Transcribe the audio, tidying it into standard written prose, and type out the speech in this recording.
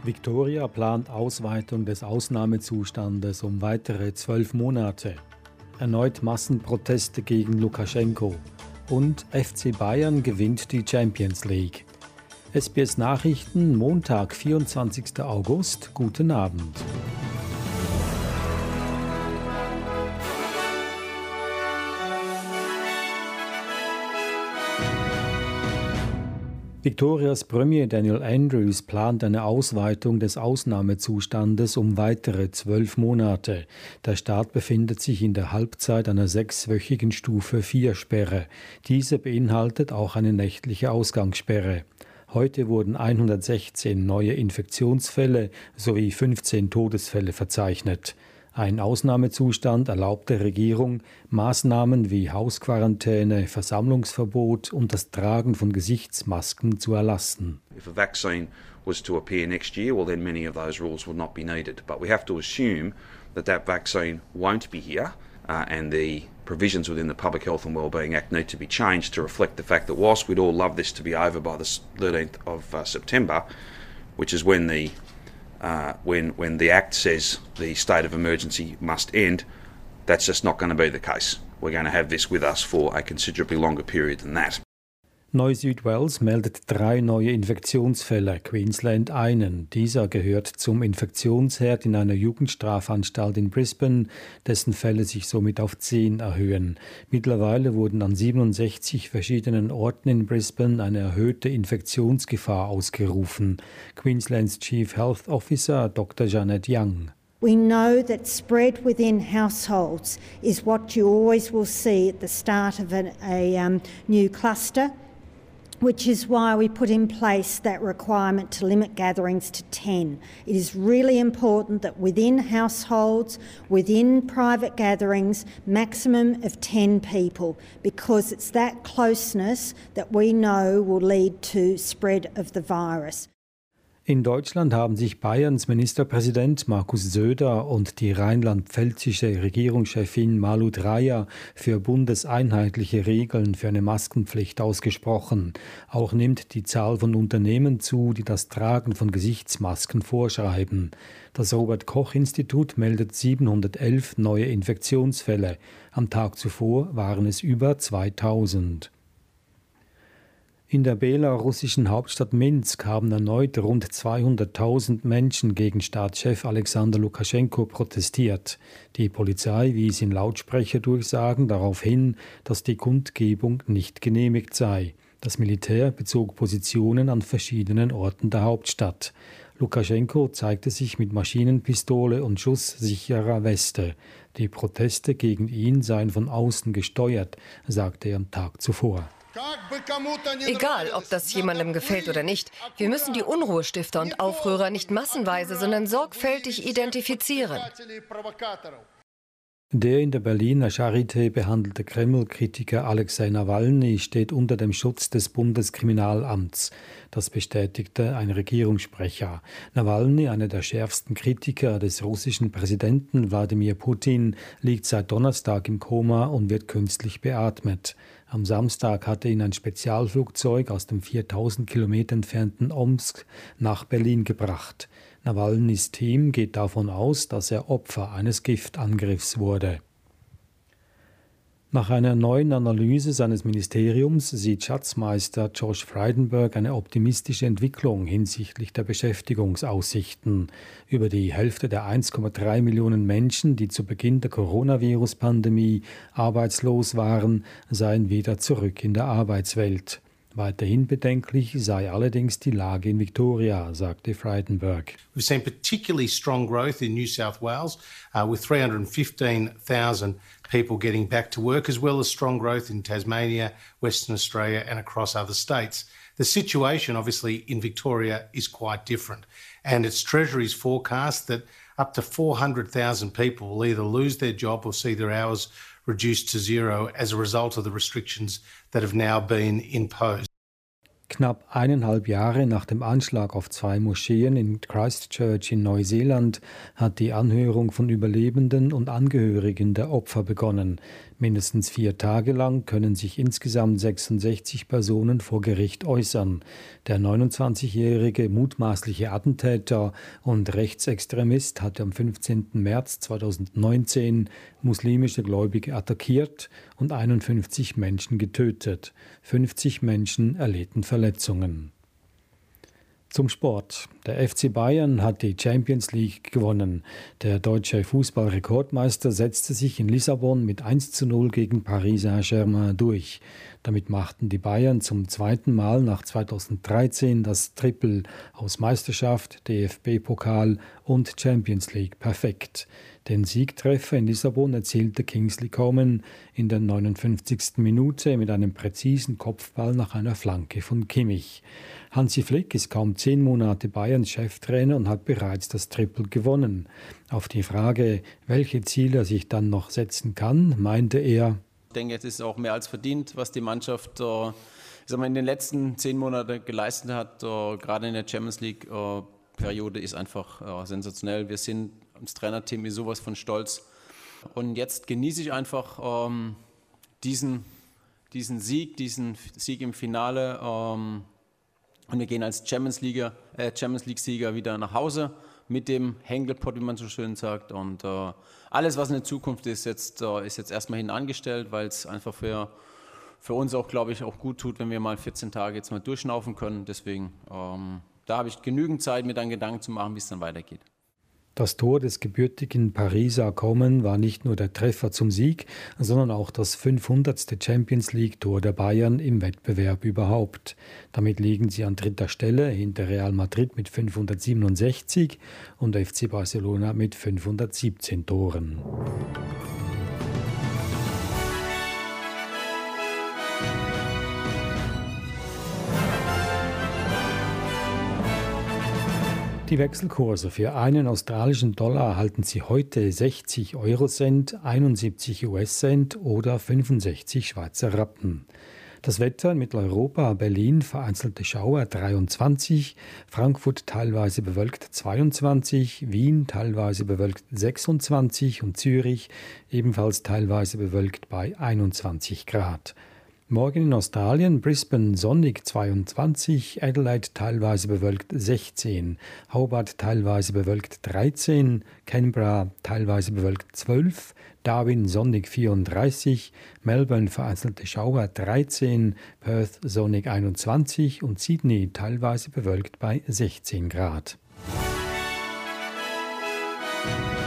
Victoria plant Ausweitung des Ausnahmezustandes um weitere 12 Monate. Erneut Massenproteste gegen Lukaschenko. Und FC Bayern gewinnt die Champions League. SBS Nachrichten, Montag, 24. August. Guten Abend. Victorias Premier Daniel Andrews plant eine Ausweitung des Ausnahmezustandes um weitere 12 Monate. Der Staat befindet sich in der Halbzeit einer 6-wöchigen Stufe 4 Sperre. Diese beinhaltet auch eine nächtliche Ausgangssperre. Heute wurden 116 neue Infektionsfälle sowie 15 Todesfälle verzeichnet. Ein Ausnahmezustand erlaubt der Regierung, Maßnahmen wie Hausquarantäne, Versammlungsverbot und das Tragen von Gesichtsmasken zu erlassen. If a vaccine was to appear next year, well then many of those rules would not be needed. But we have to assume that that vaccine won't be here and the provisions within the Public Health and Wellbeing Act need to be changed to reflect the fact that whilst we'd all love this to be over by the 13th of September, which is when the Act says the state of emergency must end, that's just not going to be the case. We're going to have this with us for a considerably longer period than that. Neu-Südwales meldet 3 neue Infektionsfälle, Queensland einen. Dieser gehört zum Infektionsherd in einer Jugendstrafanstalt in Brisbane, dessen Fälle sich somit auf 10 erhöhen. Mittlerweile wurden an 67 verschiedenen Orten in Brisbane eine erhöhte Infektionsgefahr ausgerufen. Queenslands Chief Health Officer Dr. Janet Young. We know that spread within households is what you always will see at the start of a new cluster, which is why we put in place that requirement to limit gatherings to 10. It is really important that within households, within private gatherings, maximum of 10 people, because it's that closeness that we know will lead to spread of the virus. In Deutschland haben sich Bayerns Ministerpräsident Markus Söder und die rheinland-pfälzische Regierungschefin Malu Dreyer für bundeseinheitliche Regeln für eine Maskenpflicht ausgesprochen. Auch nimmt die Zahl von Unternehmen zu, die das Tragen von Gesichtsmasken vorschreiben. Das Robert-Koch-Institut meldet 711 neue Infektionsfälle. Am Tag zuvor waren es über 2000. In der belarussischen Hauptstadt Minsk haben erneut rund 200.000 Menschen gegen Staatschef Alexander Lukaschenko protestiert. Die Polizei wies in Lautsprecherdurchsagen darauf hin, dass die Kundgebung nicht genehmigt sei. Das Militär bezog Positionen an verschiedenen Orten der Hauptstadt. Lukaschenko zeigte sich mit Maschinenpistole und schusssicherer Weste. Die Proteste gegen ihn seien von außen gesteuert, sagte er am Tag zuvor. Egal, ob das jemandem gefällt oder nicht, wir müssen die Unruhestifter und Aufrührer nicht massenweise, sondern sorgfältig identifizieren. Der in der Berliner Charité behandelte Kreml-Kritiker Alexei Nawalny steht unter dem Schutz des Bundeskriminalamts. Das bestätigte ein Regierungssprecher. Nawalny, einer der schärfsten Kritiker des russischen Präsidenten Wladimir Putin, liegt seit Donnerstag im Koma und wird künstlich beatmet. Am Samstag hatte ihn ein Spezialflugzeug aus dem 4000 Kilometer entfernten Omsk nach Berlin gebracht. Nawalnys Team geht davon aus, dass er Opfer eines Giftangriffs wurde. Nach einer neuen Analyse seines Ministeriums sieht Schatzmeister Josh Frydenberg eine optimistische Entwicklung hinsichtlich der Beschäftigungsaussichten. Über die Hälfte der 1,3 Millionen Menschen, die zu Beginn der Coronavirus-Pandemie arbeitslos waren, seien wieder zurück in der Arbeitswelt. Weiterhin bedenklich sei allerdings die Lage in Victoria, sagte Frydenberg. We've seen particularly strong growth in New South Wales, with 315,000 people getting back to work, as well as strong growth in Tasmania, Western Australia and across other states. The situation, obviously, in Victoria is quite different, and it's Treasury's forecast that up to 400,000 people will either lose their job or see their hours reduced to zero as a result of the restrictions that have now been imposed. Knapp 1,5 Jahre nach dem Anschlag auf 2 Moscheen in Christchurch in Neuseeland hat die Anhörung von Überlebenden und Angehörigen der Opfer begonnen. Mindestens 4 Tage lang können sich insgesamt 66 Personen vor Gericht äußern. Der 29-jährige mutmaßliche Attentäter und Rechtsextremist hatte am 15. März 2019 muslimische Gläubige attackiert und 51 Menschen getötet. 50 Menschen erlitten Verletzungen. Zum Sport. Der FC Bayern hat die Champions League gewonnen. Der deutsche Fußballrekordmeister setzte sich in Lissabon mit 1:0 gegen Paris Saint-Germain durch. Damit machten die Bayern zum zweiten Mal nach 2013 das Triple aus Meisterschaft, DFB-Pokal und Champions League perfekt. Den Siegtreffer in Lissabon erzielte Kingsley Coman in der 59. Minute mit einem präzisen Kopfball nach einer Flanke von Kimmich. Hansi Flick ist kaum 10 Monate Bayerns Cheftrainer und hat bereits das Triple gewonnen. Auf die Frage, welche Ziele er sich dann noch setzen kann, meinte er: Ich denke, es ist auch mehr als verdient, was die Mannschaft in den letzten 10 Monaten geleistet hat. Gerade in der Champions League-Periode ist einfach sensationell. Wir sind als Trainerteam ist sowas von stolz. Und jetzt genieße ich einfach diesen Sieg im Finale. Und wir gehen als Champions League-Sieger wieder nach Hause mit dem Henkelpott, wie man so schön sagt. Und alles, was in der Zukunft ist jetzt erstmal hinten angestellt, weil es einfach für uns auch, glaube ich, auch gut tut, wenn wir mal 14 Tage jetzt mal durchschnaufen können. Deswegen, da habe ich genügend Zeit, mir dann Gedanken zu machen, wie es dann weitergeht. Das Tor des gebürtigen Pariser Coman war nicht nur der Treffer zum Sieg, sondern auch das 500. Champions League-Tor der Bayern im Wettbewerb überhaupt. Damit liegen sie an 3. Stelle hinter Real Madrid mit 567 und FC Barcelona mit 517 Toren. Die Wechselkurse für einen australischen Dollar erhalten Sie heute 60 Eurocent, 71 US-Cent oder 65 Schweizer Rappen. Das Wetter in Mitteleuropa: Berlin vereinzelte Schauer 23, Frankfurt teilweise bewölkt 22, Wien teilweise bewölkt 26 und Zürich ebenfalls teilweise bewölkt bei 21 Grad. Morgen in Australien: Brisbane sonnig 22, Adelaide teilweise bewölkt 16, Hobart teilweise bewölkt 13, Canberra teilweise bewölkt 12, Darwin sonnig 34, Melbourne vereinzelte Schauer 13, Perth sonnig 21 und Sydney teilweise bewölkt bei 16 Grad.